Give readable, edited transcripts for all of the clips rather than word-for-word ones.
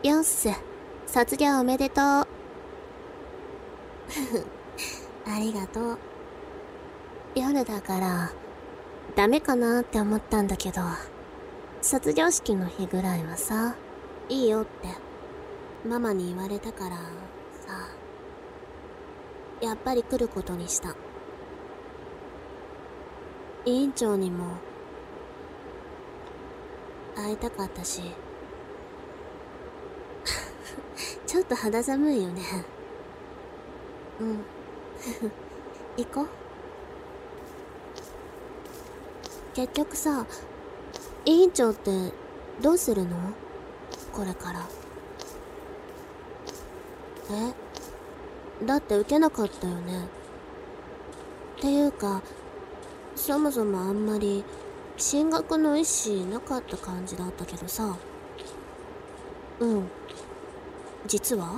よっす。卒業おめでとう。ありがとう。夜だから、ダメかなって思ったんだけど、卒業式の日ぐらいはさ、いいよって、ママに言われたから、さ、やっぱり来ることにした。委員長にも、会いたかったし、ちょっと肌寒いよね。うん。行こう。結局さ、委員長ってどうするの？これから。だって受けなかったよね。っていうか、そもそもあんまり進学の意思なかった感じだったけどさ。うん。実は？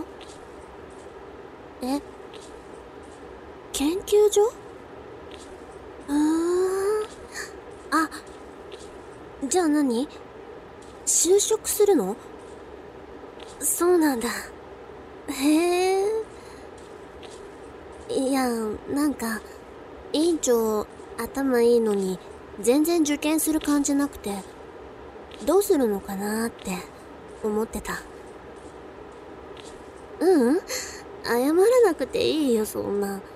研究所？あ、じゃあ何？就職するの？そうなんだ。へえ。いや、なんか、委員長、頭いいのに、全然受験する感じなくて、どうするのかなって思ってた。謝らなくていいよ、そんな。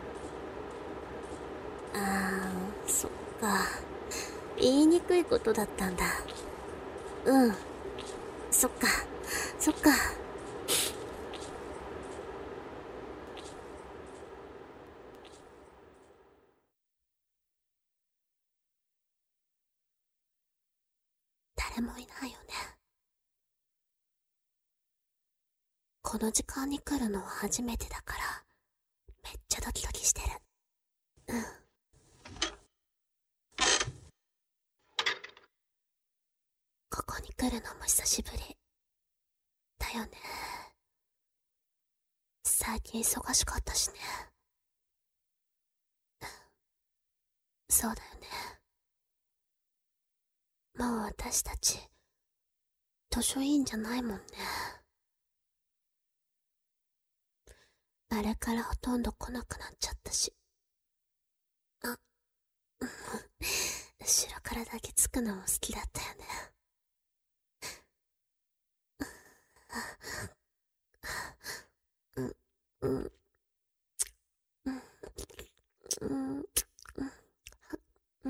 そっか。言いにくいことだったんだ。そっか、そっか。誰もいないよね。この時間に来るのは初めてだから、めっちゃドキドキしてる。ここに来るのも久しぶり。だよね。最近忙しかったしね。そうだよね。もう私たち、図書委員じゃないもんね。あれからほとんど来なくなっちゃったし。あ、後ろからだけつくのも好きだったよね。うん、うん、うん、うん、うん。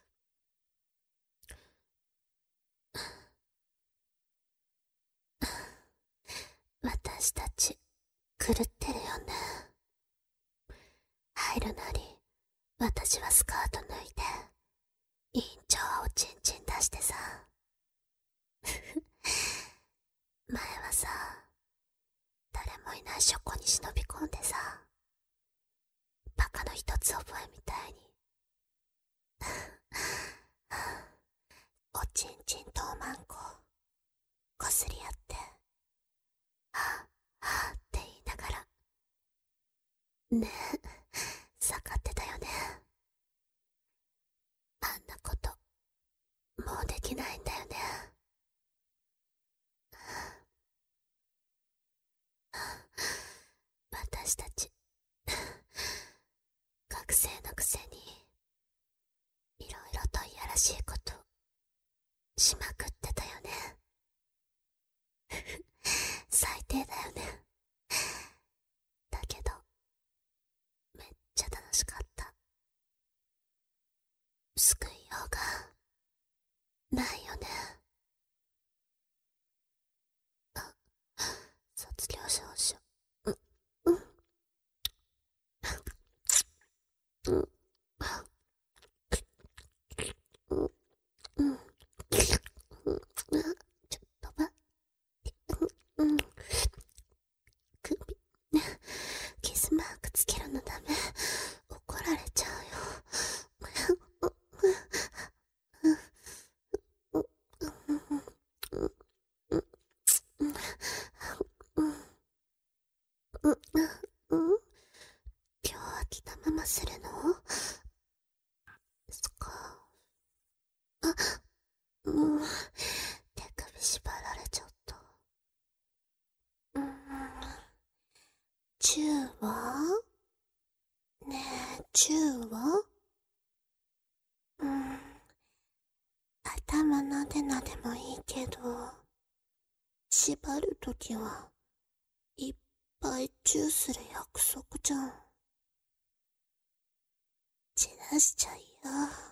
私たち、狂ってるよね。入るなり、私はスカート脱いで、委員長はおちんちん出してさ。前はさ、誰もいない書庫に忍び込んでさ、バカの一つ覚えみたいに。おちんちんとおまんこ、こすり合って、はぁ、はぁって言いながら。ねえ、盛ってたよね。あんなこと、もうできないんだよね。私たち、学生のくせに、いろいろといやらしいことしまくってたよね。最低だよね。だけど、めっちゃ楽しかった。救いようがないよね。卒業証書。うん、うん、うん、うん、うん、ちょっと待って、うん、首、キスマークつけるのダメ。怒られちゃうよ。 チューは頭なでなでもいいけど、縛るときはいっぱいチューする約束じゃん。散らしちゃいよ。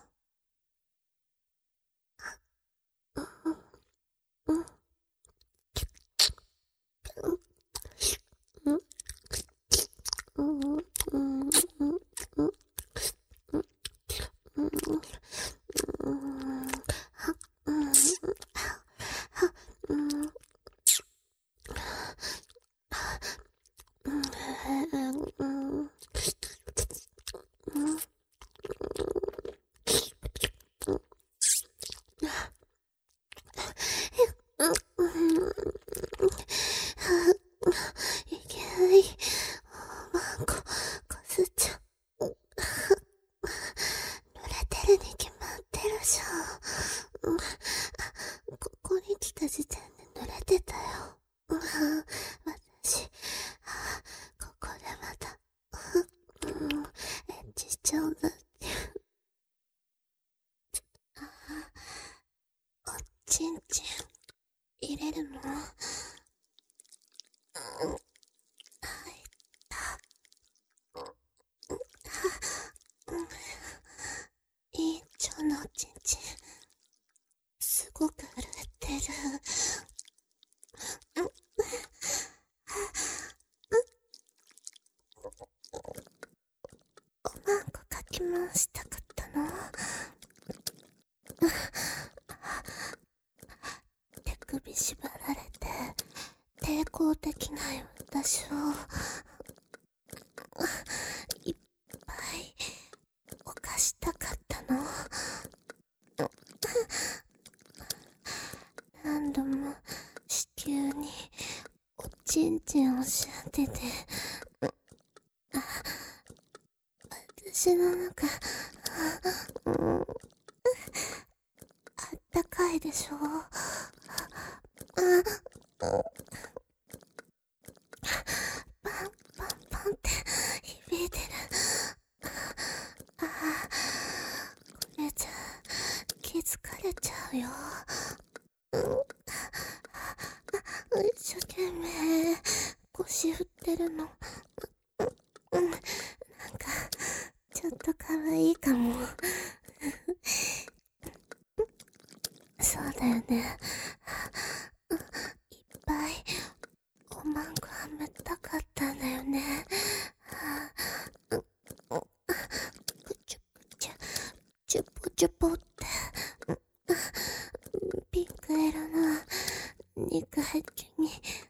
いけない。マンコ、こすっちゃう。濡れてるに決まってるじゃん。ここに来た時点で濡れてたよ。私、ここでまた、エッチしちゃうんだって。おちんちん、入れるの？いい腸のおちんちん、すごく震ってる。おまんこかき回したかったの？手首縛られて抵抗できない私をいっぱい犯したかったの？何度も子宮におちんちんをし当てて、私の中、あったかいでしょ？パンパンパンって響いてる。これじゃ気づかれちゃうよ。一生懸命腰振ってるの。なんかちょっと可愛いかも。そうだよね。いっぱいおまんこはめたかったんだよね。チュポチュポってピンク色の肉厚に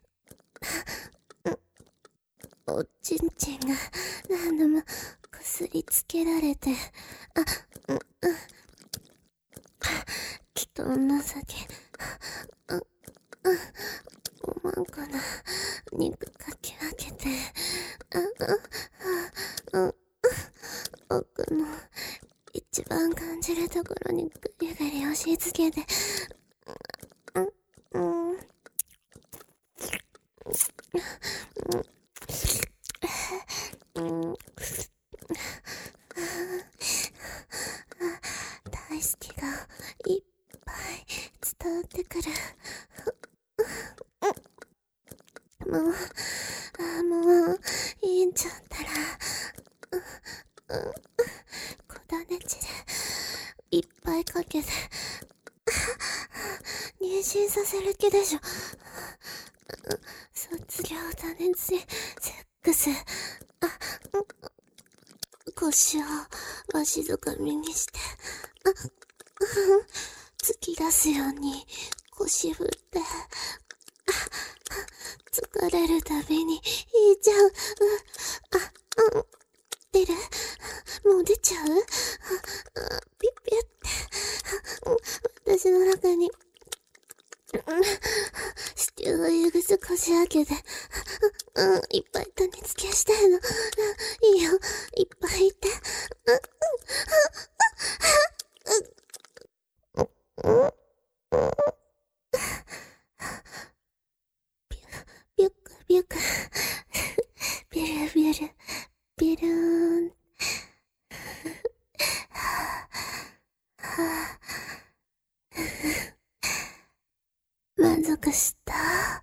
おちんちんが何度もこすりつけられて、人の情け、おまんこの肉かき分けて、奥の一番感じるところにグリグリ押し付けて、大好きがいっぱい伝わってくる。もういいんちゃったら、小種地でいっぱいかけて妊娠させる気でしょ。卒業種地セックス、腰をわしづかみにして突き出すように腰振って疲れるたびにいいじゃん。出る？もう出ちゃう？ピッピッって私の中にシチューをゆぐすこし開けていっぱい種付けしたいの。いいよ、いっぱいいて。ビュックビュックビュルビュルビュルーン。 よくした。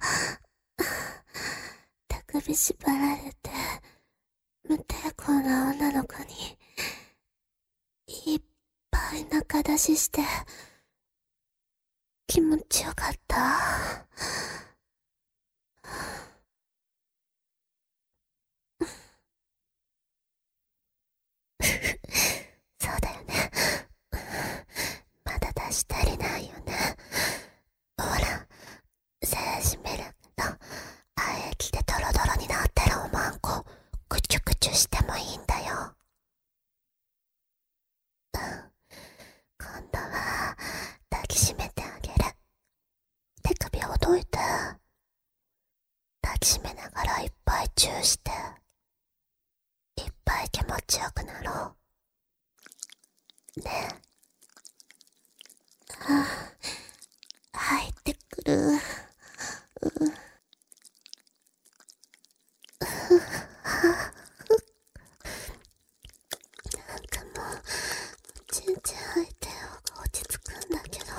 手首縛られて、無抵抗な女の子に、いっぱい中出しして、気持ちよかった。そうだよね。まだ出し足りないよね。ほら、精子ミルクと愛液でドロドロになってるおまんこ、くちゅくちゅしてもいいんだよ。今度は抱きしめてあげる。手首をどいて。抱きしめながらいっぱいチューして、いっぱい気持ちよくなろう。ねえ。入ってくる。なんかもう、ちんちん入って方が落ち着くんだけど。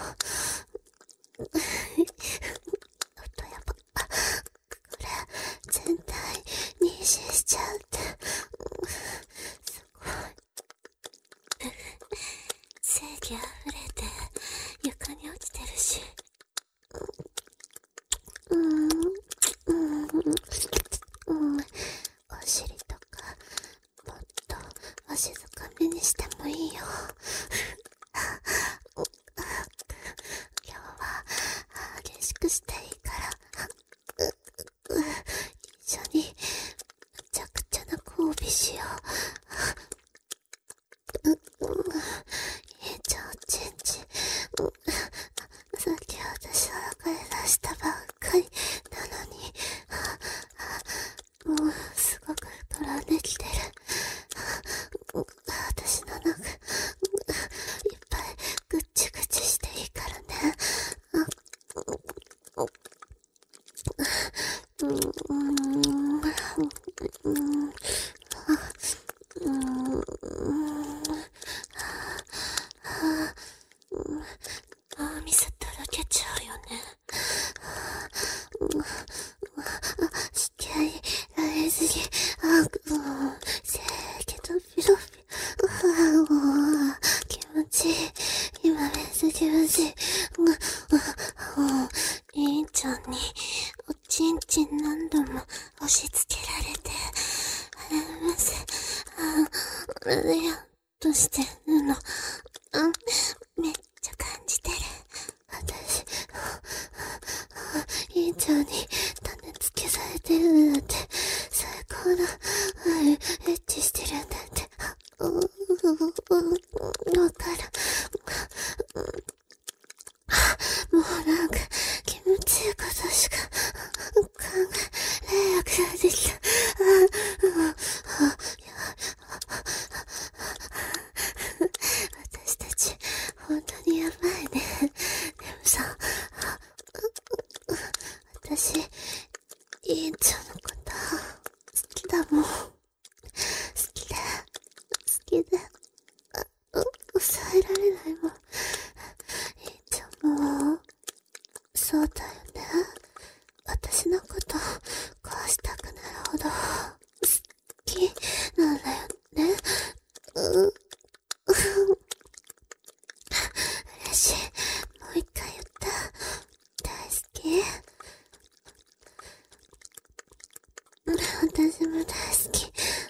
やっぱ、これ、全体妊娠しちゃうって。すごい。正義溢れて、床に落ちてるし。お尻とか、もっとわしづかみにしてもいいよ。今日は激しくしていいから、一緒にむちゃくちゃな交尾しよう。いいじゃん、ちんちん。さっき私は中で出したばっかりなのに、もうすごく膨らんできてる。私の中、いっぱいぐっちぐちしていいからね。脳みそとろけちゃうよね。しっかりられずに、せーけどピロピロ。気持ちいい。今めっちゃ気持ちいい。いいちゃんにおちんちん何度も押し付けられて、やっとしてるの。めっちゃ感じてる。私、いいちゃんに種付けされてるなんて、最高な、エッチしてるんだって。わかる。もうなんか、気持ちいいことしか考えなくなってきた。私たち、本当にやばいね。でもさ、私、いいちゃんのこと好きだもん。好きだ。好きだ。抑えられないもん。いいちゃんも、そうだよね。私のこと壊したくなるほど好きなんだよね。嬉しい。もう一回言った。大好き。私も大好き。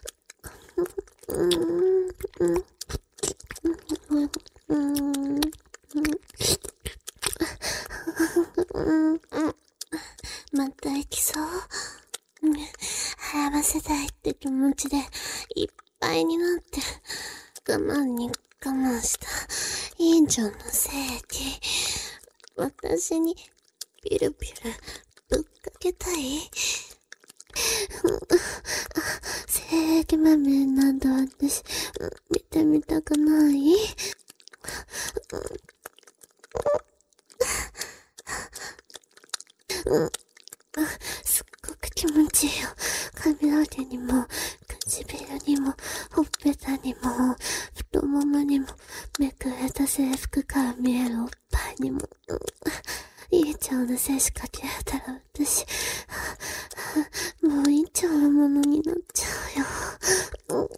また行きそう。払わせたいって気持ちでいっぱいになって我慢に我慢した委員長の正義。私にピルピルぶっかけたい。正義豆なんだ私見てみたくない。すっごく気持ちいいよ。髪の毛にも唇にもほっぺたにも太ももにもめくれた制服から見えるおっぱいにも、 りえちゃんの精子かけられたら私、もういいちゃんのものになっちゃうよ。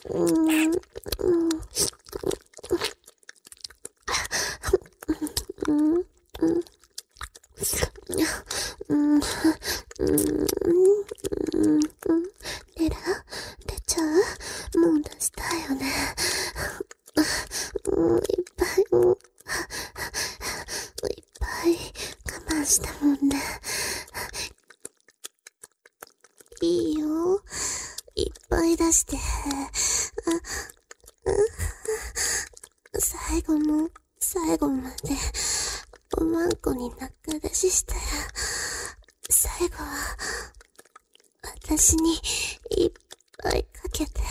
出る？出ちゃう？もう出したいよね。いっぱい、いっぱい我慢したもんね。いいよ。いっぱい出して。最後の最後までおまんこに仲出ししたら、最後は私にいっぱいかけて、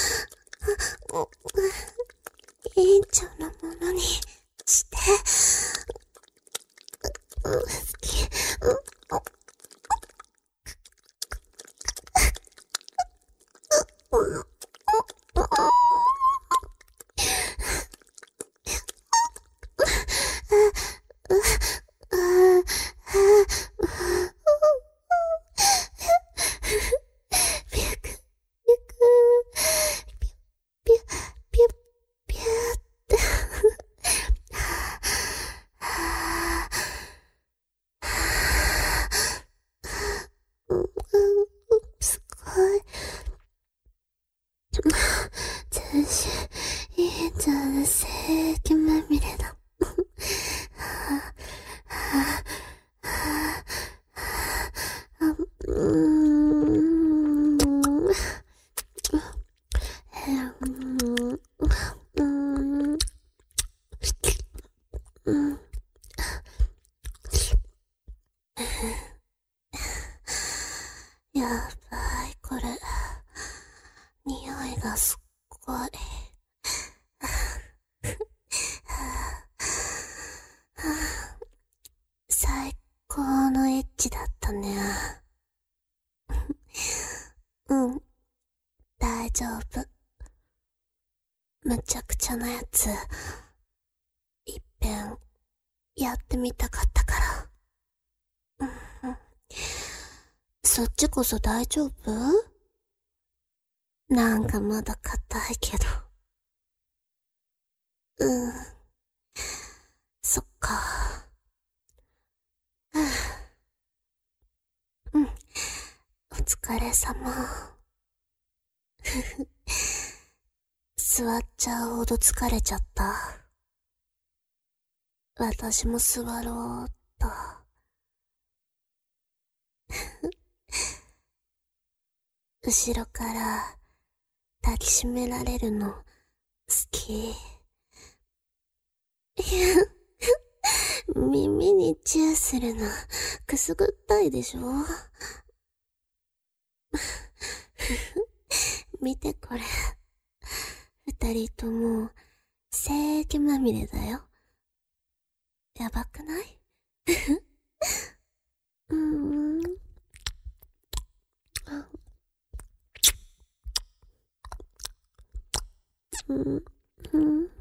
委員長のものにして、好き。ピュク、ピュク、ピュ、ピュ、ピュって。すごい。全身、いいじゃん、精液まみれだ。やばい、これ。匂いがすっごい。最高のエッチだったね。うん、大丈夫。むちゃくちゃなやつ、いっぺん、やってみたかったから。そっちこそ大丈夫？なんかまだ硬いけど。そっか。お疲れ様。座っちゃうほど疲れちゃった。私も座ろうっと。後ろから抱きしめられるの好き。耳にチューするのくすぐったいでしょ？見てこれ。二人とも精液まみれだよ。やばくない？うん。